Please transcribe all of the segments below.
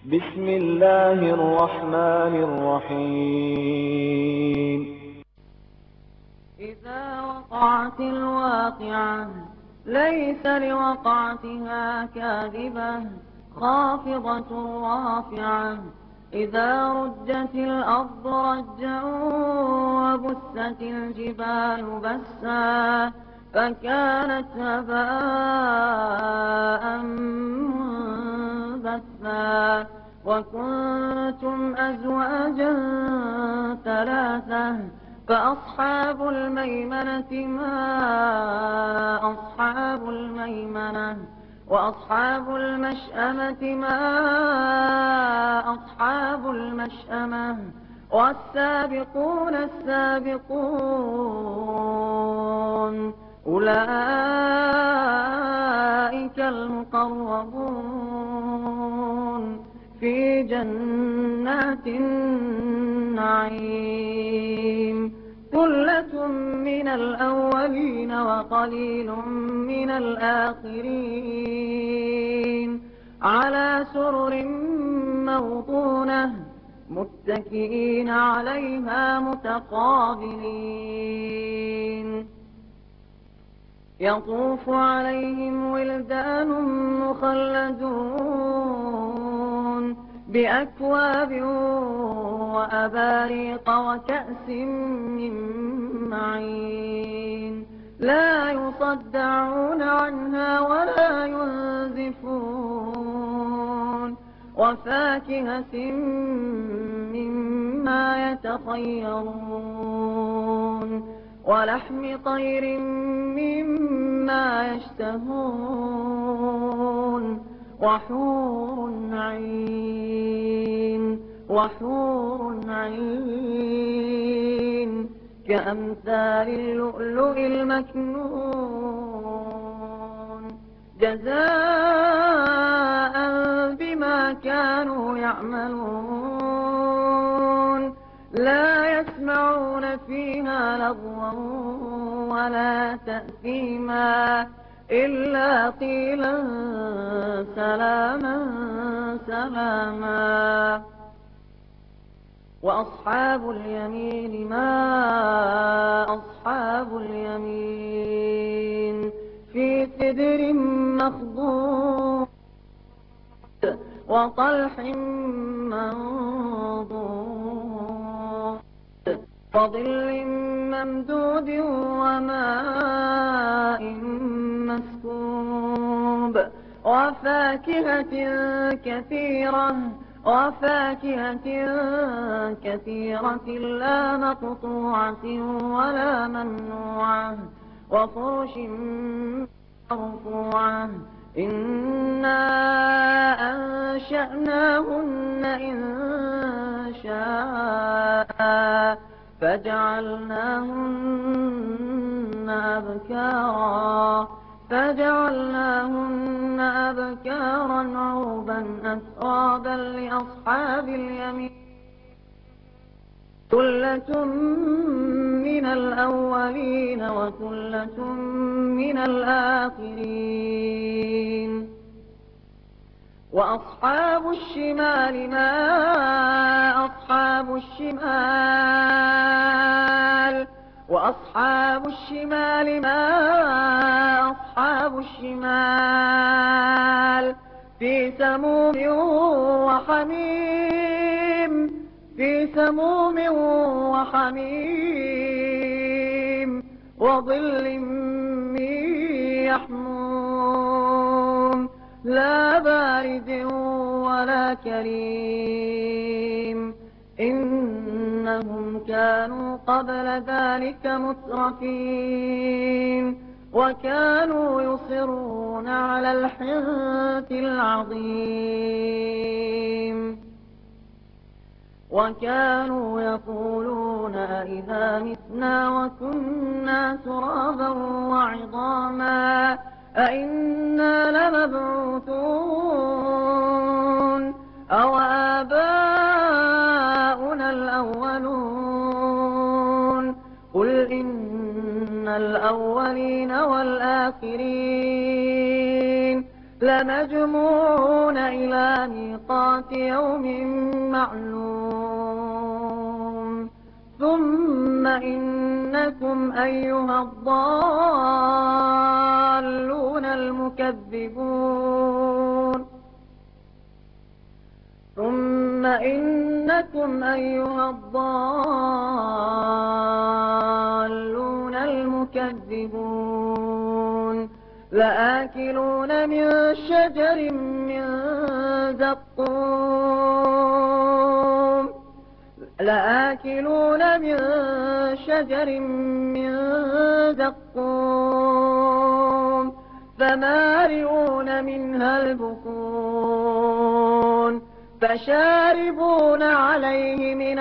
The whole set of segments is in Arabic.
بسم الله الرحمن الرحيم. إذا وقعت الواقعة ليس لوقعتها كاذبة خافضة رافعة. إذا رجت الأرض رجا وبست الجبال بسا فكانت هباء منبثا. وكنتم أزواجا ثلاثة فأصحاب الميمنة ما أصحاب الميمنة وأصحاب المشأمة ما أصحاب المشأمة والسابقون السابقون أولئك المقربون في جنات النعيم. ثلة من الأولين وقليل من الآخرين على سرر موضونة متكئين عليها متقابلين. يطوف عليهم ولدان مخلدون بأكواب وأباريق وكأس من معين لا يصدعون عنها ولا ينزفون. وفاكهة مما يتخيرون ولحم طير مما يشتهون وحور عين كأمثال اللؤلؤ المكنون جزاء بما كانوا يعملون. لا يسمعون فيها لغوا ولا تأثيما إلا قيلا سلاما سلاما. وأصحاب اليمين ما أصحاب اليمين في سدر مخضود وطلح منضود وظل ممدود وماء مسكوب وفاكهة كثيرة لا مقطوعة ولا ممنوعة وفرش مرفوعة. إنا أنشأناهن إنشاء فجعلناهن أبكارا عربا أترابا لأصحاب اليمين. ثلة من الأولين وثلة من الآخرين. وأصحاب الشمال ما أصحاب الشمال وأصحاب الشمال ما أصحاب الشمال في سموم وحميم وظل من يحموم لا بارد ولا كريم. إنهم كانوا قبل ذلك مترفين وكانوا يصرون على الحنث العظيم. وكانوا يقولون أئذا متنا وكنا ترابا وعظاما أئنا لمبعوثون أو آباؤنا الأولون. قل إن الأولين والآخرين لمجموعون إلى ميقات يوم معلوم ثم إنكم أيها الضالون المكذبون ثم إنكم أيها الضالون المكذبون لآكلون من شجر من زقوم لآكلون من شجر من زقوم فمالئون منها البطون فشاربون عليه من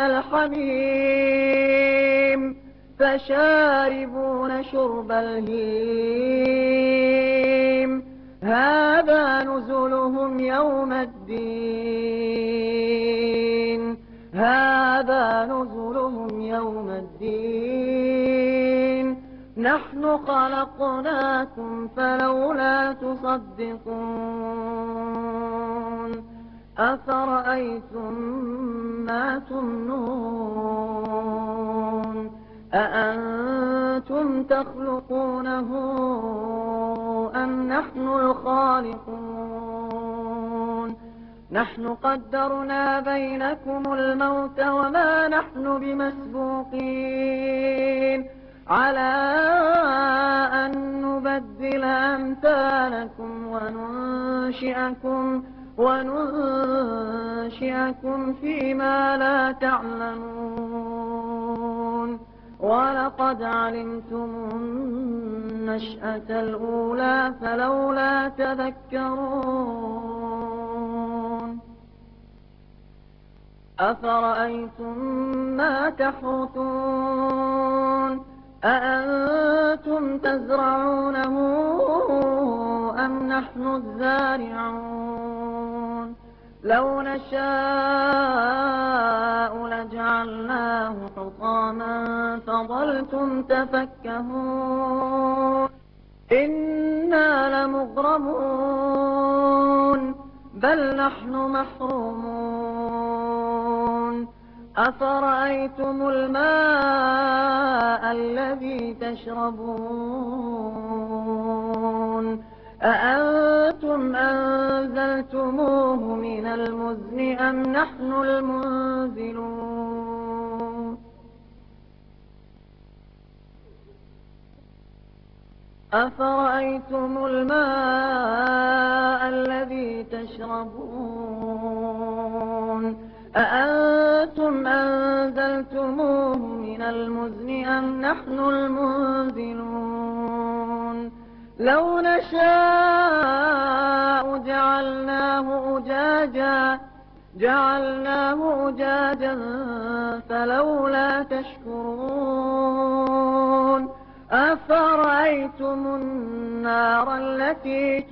الحميم فشاربون شرب الهيم هذا نزلهم يوم الدين هذا نزلهم يوم الدين نحن خلقناكم فلولا تصدقون أفرأيتم ما تمنون أأنتم تخلقونه أم نحن الخالقون نحن قدرنا بينكم الموت وما نحن بمسبوقين على أن نبدل أمثالكم وننشئكم فيما لا تعلمون ولقد علمتم النشأة الأولى فلولا تذكرون أفرأيتم ما تحرثون أأنتم تزرعونه أم نحن الزارعون لو نشاء لجعلناه حطاما فظلتم تفكهون إنا لمغرمون بل نحن محرومون أفرأيتم الماء الذي تشربون أأنتم أنزلتموه من المزن أم نحن المنزلون أفرأيتم الماء الذي تشربون أأنتم أنزلتموه من المزن أم نحن المنزلون لو نشاء جعلناه أجاجا فلولا تشكرون أفرأيتم النار التي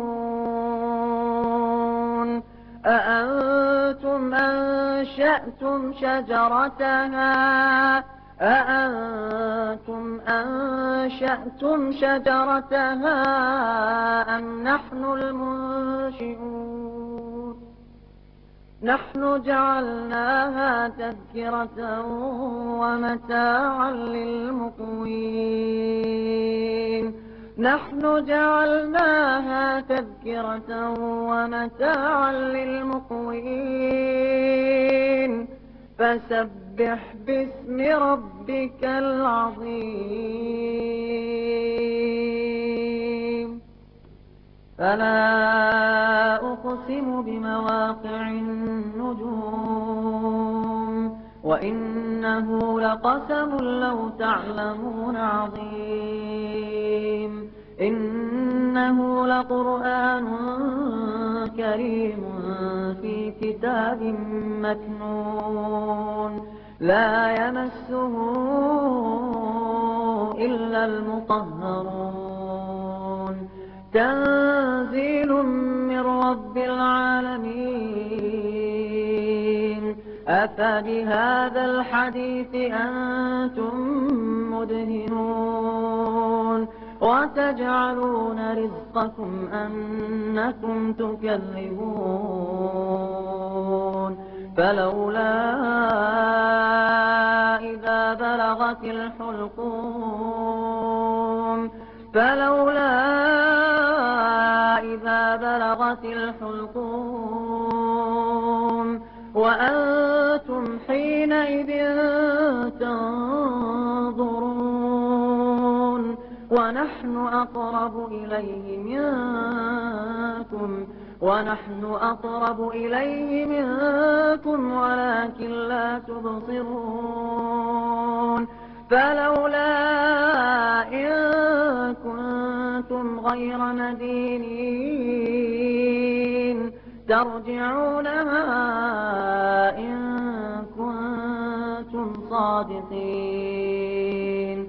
تورون أأنتم أنشأتم شجرتها أم نحن المنشئون نحن جعلناها تذكرة ومتاعا للمقوين فسبح باسم ربك العظيم فلا أقسم بمواقع النجوم وإنه لقسم لو تعلمون عظيم إنه لقرآن كريم في كتاب مكنون لا يمسه إلا المطهرون تنزيل من رب العالمين أفبهذا الحديث أنتم مدهنون وتجعلون رزقكم أنكم تكذبون فلولا إذا بلغت الحلقوم وأنتم حينئذ تنظرون ونحن أقرب إليه منكم ولكن لا تبصرون فلولا إن كنتم غير مدينين ترجعونها إن كنتم صادقين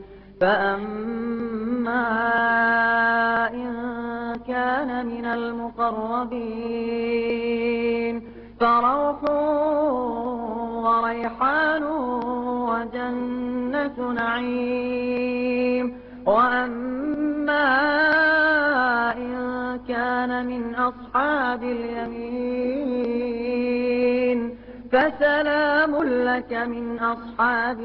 فأما إن كان من المقربين فروح وريحان وجنة نعيم وأما إن كان من أصحاب اليمين فسلام لك من أصحاب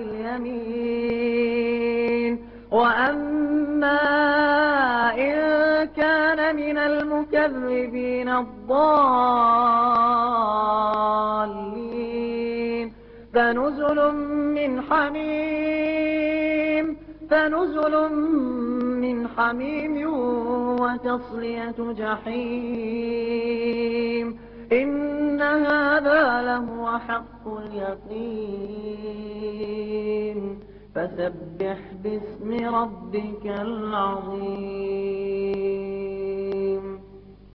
اليمين وأما إن كان من المكذبين الضالين فنزل من حميم وتصلية جحيم إن هذا لهو حق اليقين فسبح باسم ربك العظيم.